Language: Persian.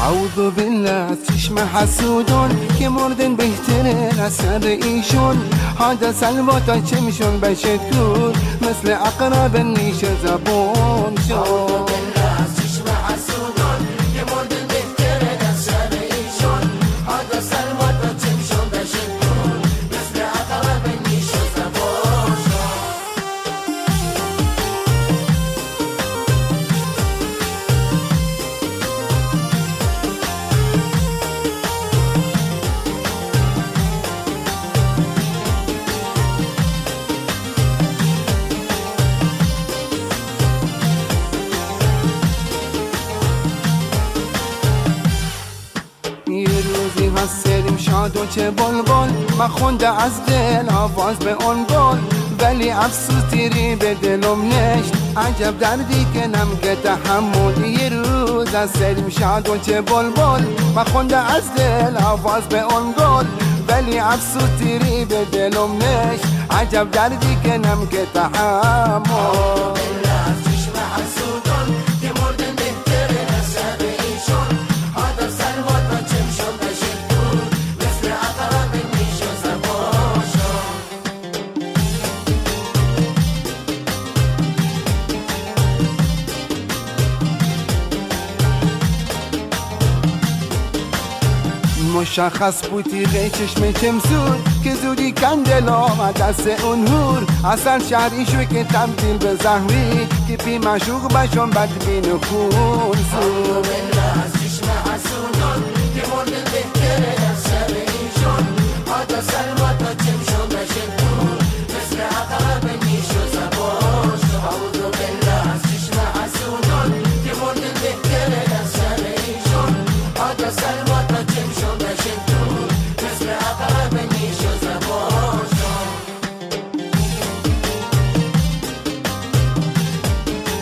اعوذ بالله از چشم حسودون که مردن بهترین از سر ایشون. حاجه سلواتا چمشون بشد کور مثل اقرب نیش زبون شد. سریم شاد و چه بلبل من خونده از دل آواز به اون گل، ولی افسوس تیری به دلم نشت. عجب دردی که نمگه تحمل. یه روز از سریم شاد و چه بلبل من خونده از دل آواز به اون گل، ولی افسوس تیری به دلم نشت. عجب دردی که نمگه تحمل. مشخص بود تیغه چشم چمسور که زودی کندل آمد دست اون هور. اصلا شهری شو که تبدیل به زهری که پی مشوق بشون بدبین و خون سور. از چشم حسودان که مردن بهتره در سر ایشون. حالا سلوات با چمشون بشه دور مثل عقرب نیش و زبان. اعوذ بالله